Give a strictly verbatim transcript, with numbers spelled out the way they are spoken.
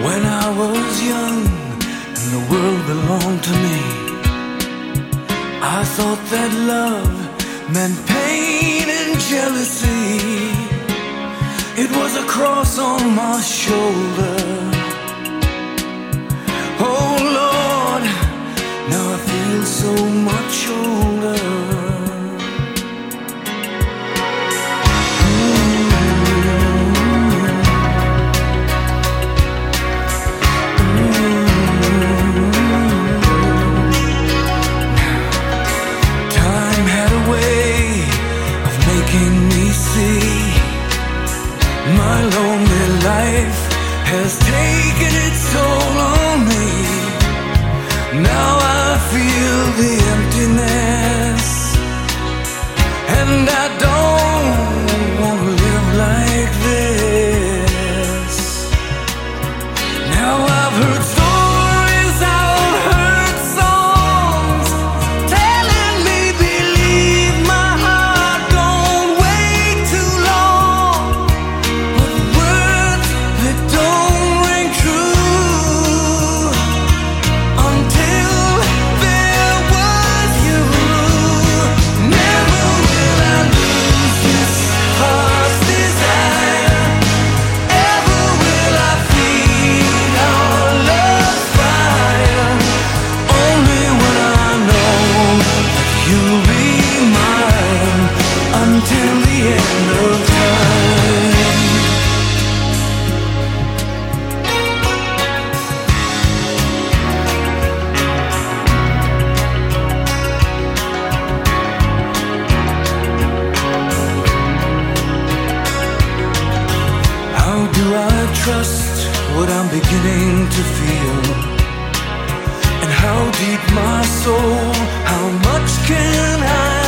When I was young and the world belonged to me, I thought that love meant pain and jealousy. It was a cross on my shoulder. Oh Lord, now I feel so much older. My lonely life has taken its toll on me. Now I feel the emptiness, and I don't want to live like this. Now I've heard stories, I've heard songs telling me believe my heart, don't wait too long. Until the end of time. How do I trust what I'm beginning to feel? And how deep my soul, how much can I